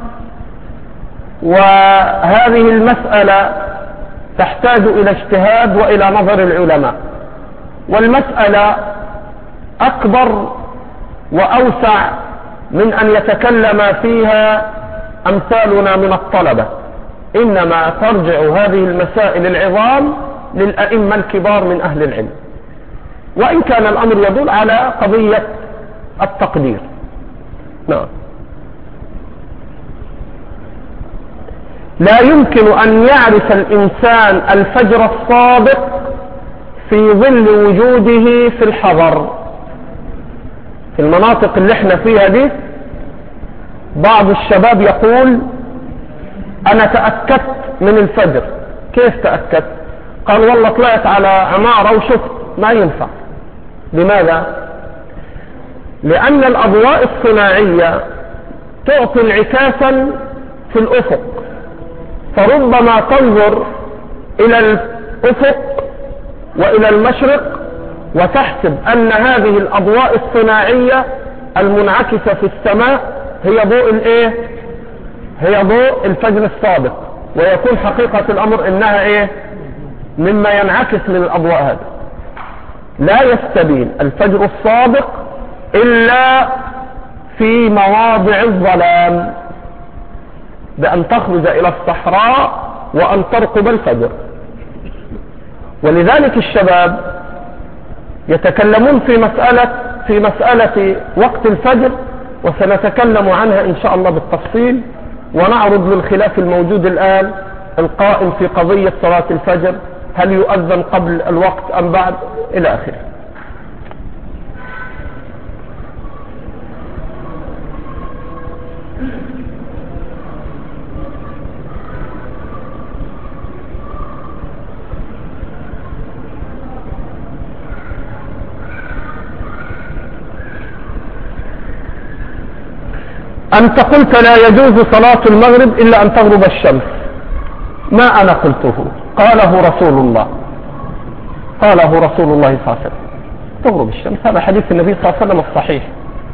وهذه المسألة تحتاج إلى اجتهاد وإلى نظر العلماء، والمسألة أكبر وأوسع من أن يتكلم فيها أمثالنا من الطلبة، إنما ترجع هذه المسائل العظام للأئمة الكبار من أهل العلم، وإن كان الأمر يدل على قضية التقدير. نعم. لا يمكن أن يعرف الإنسان الفجر الصادق في ظل وجوده في الحضر. في المناطق اللي احنا فيها دي بعض الشباب يقول أنا تأكدت من الفجر. كيف تأكدت؟ قال والله طلعت على عمارة وشفت. ما ينفع. لماذا؟ لأن الأضواء الصناعية تعطي انعكاسا في الأفق، فربما تنظر إلى الأفق وإلى المشرق وتحسب أن هذه الأضواء الصناعية المنعكسة في السماء هي ضوء الإيه؟ هي ضوء الفجر الصادق، ويكون حقيقة الأمر إنها إيه؟ مما ينعكس من الأضواء هذه. لا يستبين الفجر الصادق إلا في مواضع الظلام، بأن تخرج إلى الصحراء وأن ترقب الفجر. ولذلك الشباب يتكلمون في مسألة في مسألة وقت الفجر، وسنتكلم عنها إن شاء الله بالتفصيل، ونعرض للخلاف الموجود الآن القائم في قضية صلاة الفجر، هل يؤذن قبل الوقت أم بعد إلى آخره. أنت قلت لا يجوز صلاة المغرب إلا أن تغرب الشمس. ما أنا قلته، قاله رسول الله قاله رسول الله صلى الله عليه وسلم. تغرب الشمس، هذا حديث النبي صلى الله عليه وسلم الصحيح.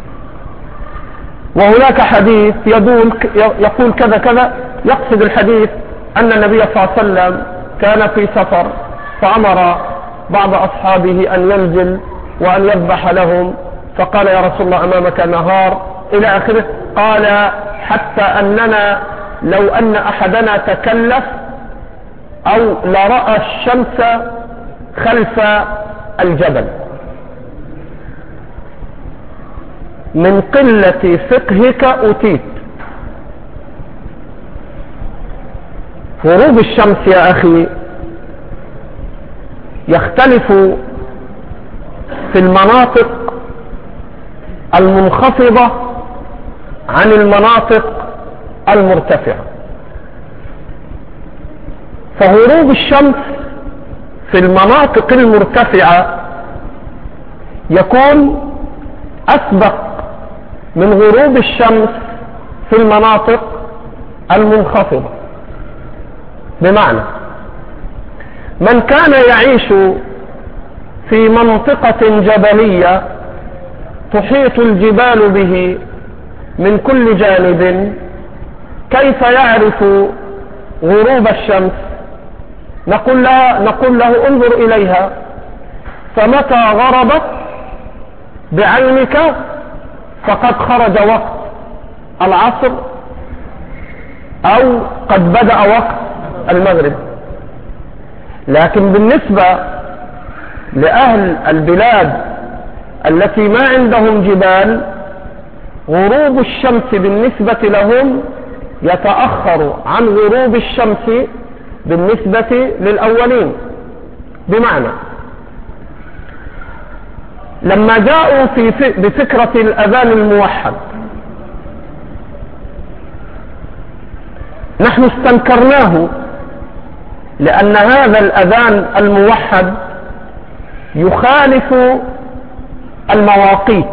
وهناك حديث يدول يقول كذا كذا، يقصد الحديث أن النبي صلى الله عليه وسلم كان في سفر فأمر بعض أصحابه أن ينزل وأن يذبح لهم، فقال يا رسول الله أمامك نهار إلى آخره. قال حتى أننا لو أن أحدنا تكلف أو لرأى الشمس خلف الجبل. من قلة فقهك أتيت. غروب الشمس يا أخي يختلف في المناطق المنخفضة عن المناطق المرتفعة. فغروب الشمس في المناطق المرتفعة يكون أسبق من غروب الشمس في المناطق المنخفضة. بمعنى من كان يعيش في منطقة جبلية تحيط الجبال به من كل جانب، كيف يعرف غروب الشمس؟ نقول له, نقول له انظر إليها، فمتى غربت بعينك فقد خرج وقت العصر أو قد بدأ وقت المغرب. لكن بالنسبة لأهل البلاد التي ما عندهم جبال، غروب الشمس بالنسبة لهم يتأخر عن غروب الشمس بالنسبة للأولين. بمعنى لما جاءوا في بفكرة الأذان الموحد نحن استنكرناه، لأن هذا الأذان الموحد يخالف المواقيت.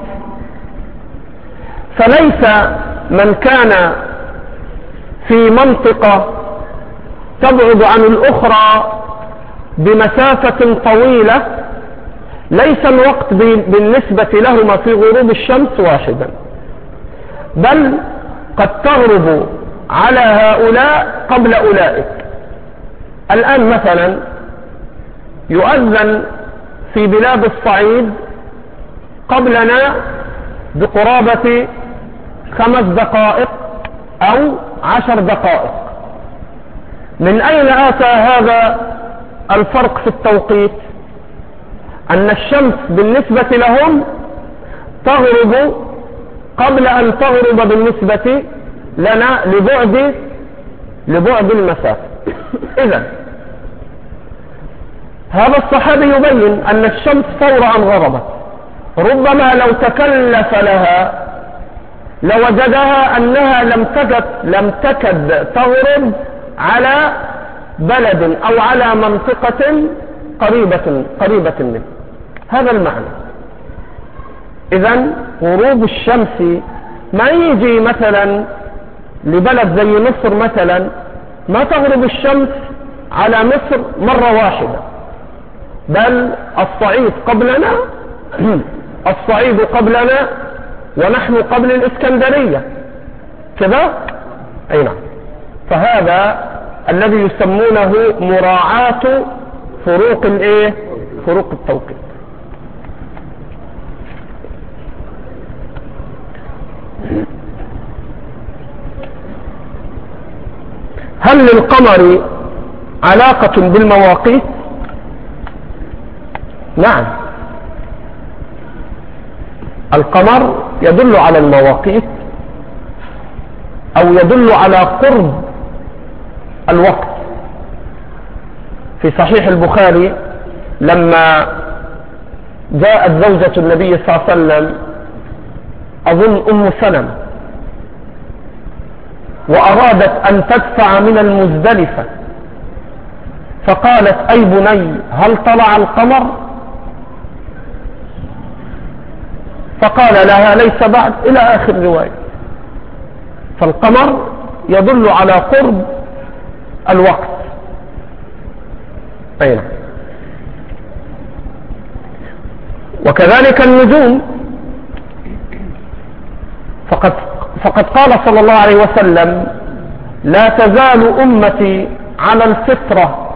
فليس من كان في منطقة تبعد عن الأخرى بمسافة طويلة ليس الوقت بالنسبة لهما في غروب الشمس واحدا، بل قد تغرب على هؤلاء قبل أولئك. الآن مثلا يؤذن في بلاد الصعيد قبلنا بقرابة خمس دقائق أو عشر دقائق. من أين آتى هذا الفرق في التوقيت؟ أن الشمس بالنسبة لهم تغرب قبل أن تغرب بالنسبة لنا لبعد لبعد المسافة. إذن هذا الصحابي يبين أن الشمس فور أن غربت، ربما لو تكلف لها لوجدها أنها لم تكد لم تكد تغرب على بلد أو على منطقة قريبة قريبة منه. هذا المعنى. إذن غروب الشمس ما يجي مثلا لبلد زي مصر مثلا ما تغرب الشمس على مصر مرة واحدة، بل الصعيد قبلنا الصعيد قبلنا ونحن قبل الإسكندرية كذا. أي نعم. فهذا الذي يسمونه مراعاة فروق الايه فروق التوقيت. هل للقمر علاقة بالمواقيت؟ نعم، القمر يدل على المواقيت أو يدل على قرب الوقت. في صحيح البخاري لما جاءت زوجة النبي صلى الله عليه وسلم أظن أم سلمة وأرادت أن تدفع من المزدلفة، فقالت أي بني هل طلع القمر؟ فقال لها ليس بعد، إلى آخر رواية. فالقمر يدل على قرب الوقت. أين؟ وكذلك النجوم، فقد, فقد قال صلى الله عليه وسلم لا تزال أمتي على الفطرة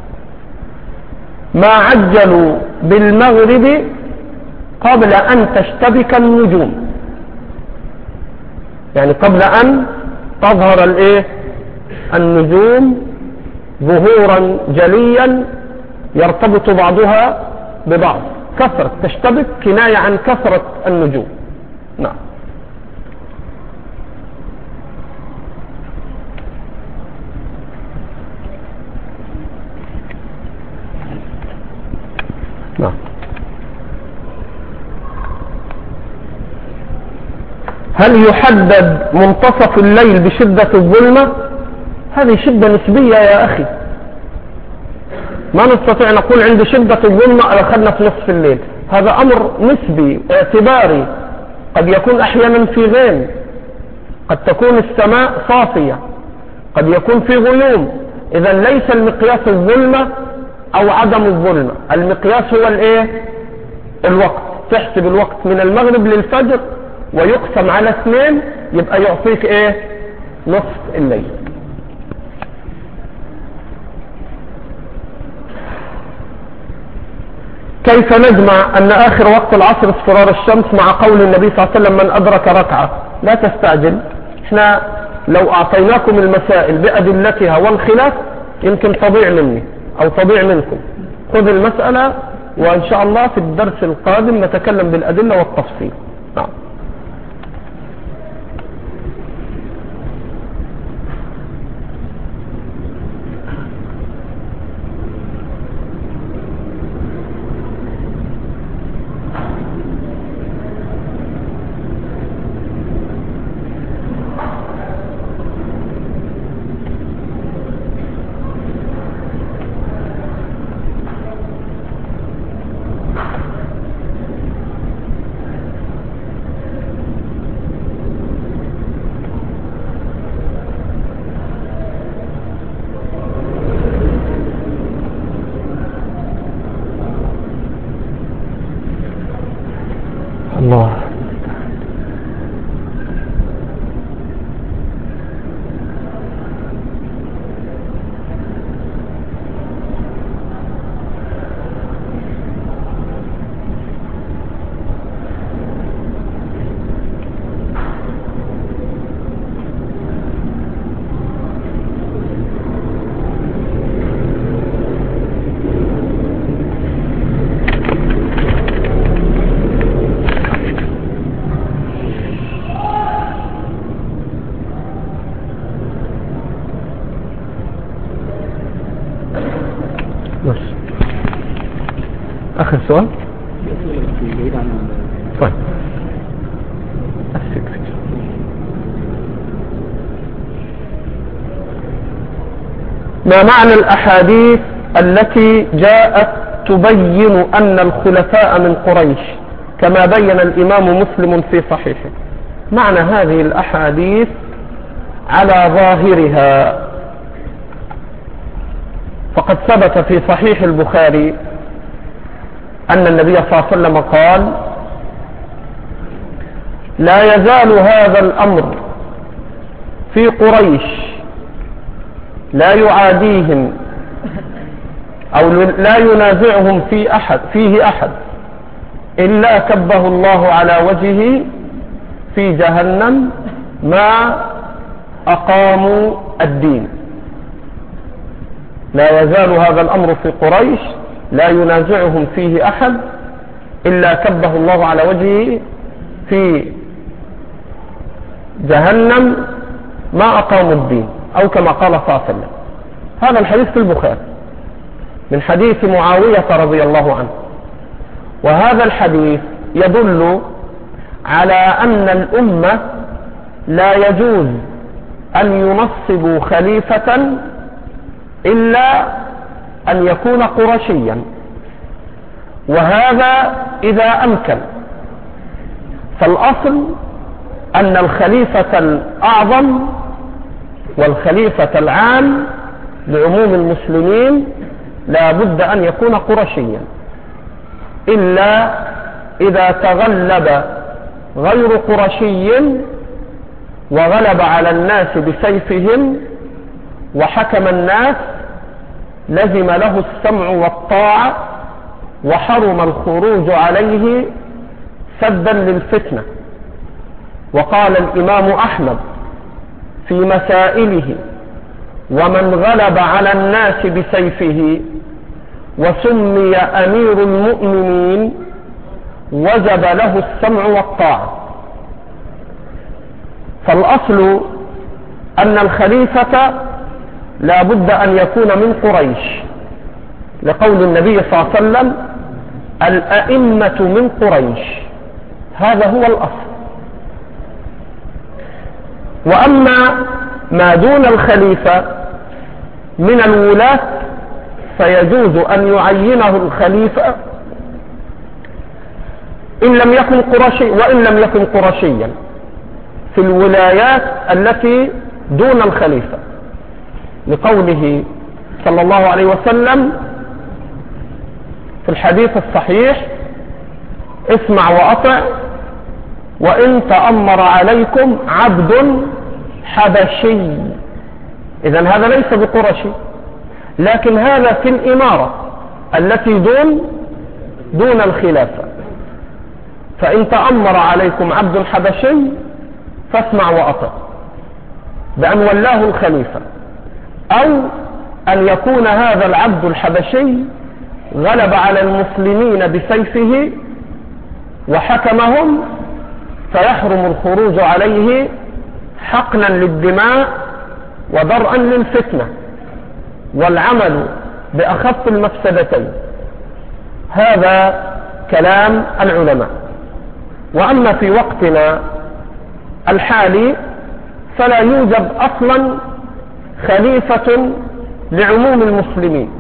ما عجلوا بالمغرب قبل أن تشتبك النجوم، يعني قبل أن تظهر الايه النجوم ظهورا جليا يرتبط بعضها ببعض. كثرة تشتبك كناية عن كثرة النجوم. نعم. نعم. هل يحدد منتصف الليل بشدة الظلمة؟ هذه شدة نسبية يا أخي، ما نستطيع نقول عند شدة الظلمة أخذنا في نصف الليل. هذا أمر نسبي اعتباري. قد يكون أحيانا في غيم، قد تكون السماء صافية، قد يكون في غيوم. إذا ليس المقياس الظلمة أو عدم الظلمة، المقياس هو الإيه؟ الوقت. تحسب الوقت من المغرب للفجر ويقسم على اثنين، يبقى يعطيك إيه؟ نصف الليل. كيف نجمع أن آخر وقت العصر اصفرار الشمس مع قول النبي صلى الله عليه وسلم من أدرك ركعة؟ لا تستعجل، احنا لو أعطيناكم المسائل بأدلتها والخلاف يمكن تضيع مني أو تضيع منكم. خذ المسألة وإن شاء الله في الدرس القادم نتكلم بالأدلة والتفصيل. نعم. الله. آخر سؤال. طيب ما معنى الأحاديث التي جاءت تبين أن الخلفاء من قريش كما بين الإمام مسلم في صحيحه؟ معنى هذه الأحاديث على ظاهرها فقد ثبت في صحيح البخاري أن النبي صلى الله عليه وسلم قال لا يزال هذا الأمر في قريش لا يعاديهم أو لا ينازعهم في أحد فيه أحد إلا كبه الله على وجهه في جهنم ما أقاموا الدين. لا يزال هذا الأمر في قريش لا ينازعهم فيه أحد إلا كبه الله على وجهه في جهنم ما أقاموا الدين، أو كما قال صلى الله عليه وسلم. هذا الحديث في البخاري من حديث معاوية رضي الله عنه. وهذا الحديث يدل على أن الأمة لا يجوز أن ينصبوا خليفة إلا أن يكون قرشيا، وهذا إذا أمكن. فالأصل أن الخليفة الأعظم والخليفة العام لعموم المسلمين لا بد أن يكون قرشيا، إلا إذا تغلب غير قرشي وغلب على الناس بسيفهم وحكم الناس لزم له السمع والطاعة وحرم الخروج عليه سدا للفتنة. وقال الإمام أحمد في مسائله ومن غلب على الناس بسيفه وسمي أمير المؤمنين وجب له السمع والطاعة. فالأصل أن الخليفة لا بد أن يكون من قريش، لقول النبي صلى الله عليه وسلم الأئمة من قريش، هذا هو الأصل. وأما ما دون الخليفة من الولاة فيجوز أن يعينه الخليفة إن لم يكن قرشي وإن لم يكن قرشيا في الولايات التي دون الخليفة، لقوله صلى الله عليه وسلم في الحديث الصحيح: اسمع وأطع وإن تأمر عليكم عبد حبشي. إذن هذا ليس بقرشي، لكن هذا في الإمارة التي دون دون الخلافة. فإن تأمر عليكم عبد حبشي فاسمع وأطع، بأن ولاه الخليفة، أو أن يكون هذا العبد الحبشي غلب على المسلمين بسيفه وحكمهم، فيحرم الخروج عليه حقنا للدماء ودرءا للفتنة والعمل بأخف المفسدتين. هذا كلام العلماء. وأما في وقتنا الحالي فلا يوجد أصلا خليفة لعموم المسلمين،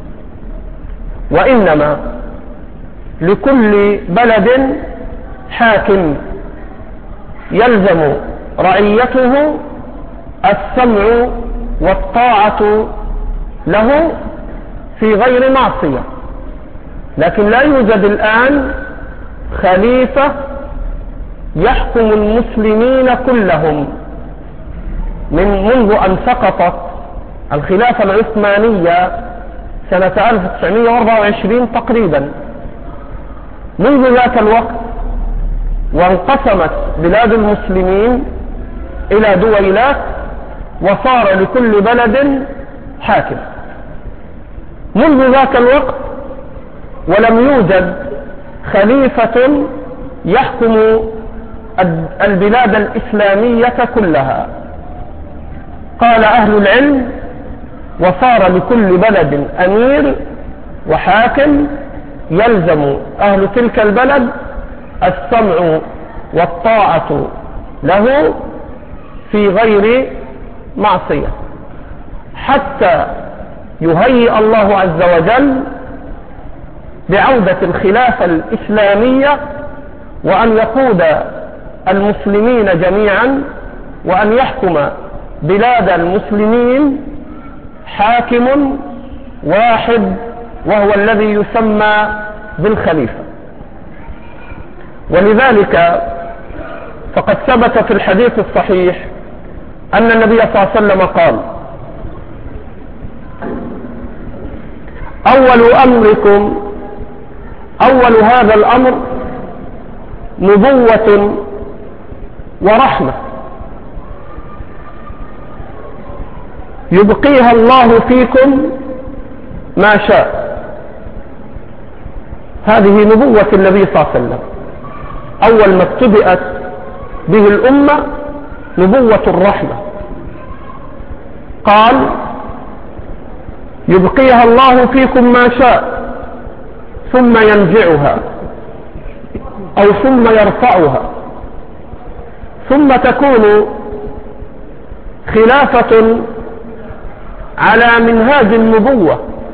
وإنما لكل بلد حاكم يلزم رعيته السمع والطاعة له في غير معصية. لكن لا يوجد الآن خليفة يحكم المسلمين كلهم من منذ أن سقطت الخلافة العثمانية سنة ألف وتسعمائة وأربعة وعشرين تقريبا. منذ ذاك الوقت وانقسمت بلاد المسلمين إلى دويلات، وصار لكل بلد حاكم. منذ ذاك الوقت ولم يوجد خليفة يحكم البلاد الإسلامية كلها. قال أهل العلم: وصار لكل بلد أمير وحاكم يلزم أهل تلك البلد السمع والطاعة له في غير معصية، حتى يهيئ الله عز وجل بعودة الخلافة الإسلامية، وأن يقود المسلمين جميعا، وأن يحكم بلاد المسلمين حاكم واحد وهو الذي يسمى بالخليفة. ولذلك فقد ثبت في الحديث الصحيح أن النبي صلى الله عليه وسلم قال: أول أمركم أول هذا الأمر نبوة ورحمة يبقيها الله فيكم ما شاء. هذه نبوة النبي صلى الله عليه وسلم. أول ما ابتدأت به الأمة نبوة الرحمة، قال: يبقيها الله فيكم ما شاء ثم ينزعها أو ثم يرفعها، ثم تكون خلافة على منهاج النبوة،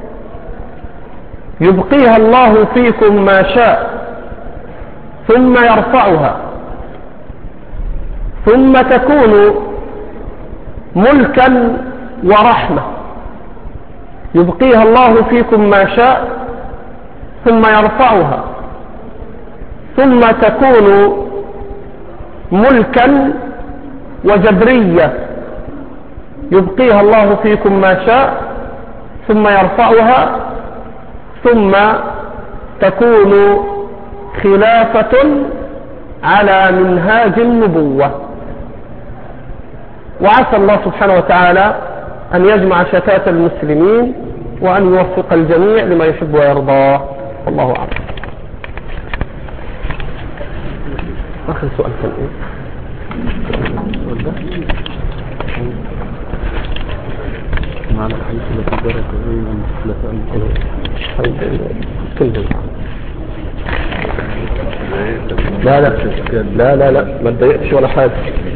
يبقيها الله فيكم ما شاء ثم يرفعها، ثم تكون ملكا ورحمة، يبقيها الله فيكم ما شاء ثم يرفعها، ثم تكون ملكا وجبرية، يبقيها الله فيكم ما شاء ثم يرفعها، ثم تكون خلافة على منهاج النبوة. وعسى الله سبحانه وتعالى أن يجمع شتات المسلمين وأن يوفق الجميع لما يحب ويرضاه. والله أعلم. آخر سؤال كان إيه؟ معنى الحديث التي جرت بين الخلفاء كلهم. لا لا لا لا لا ما تضايقش ولا حاجة.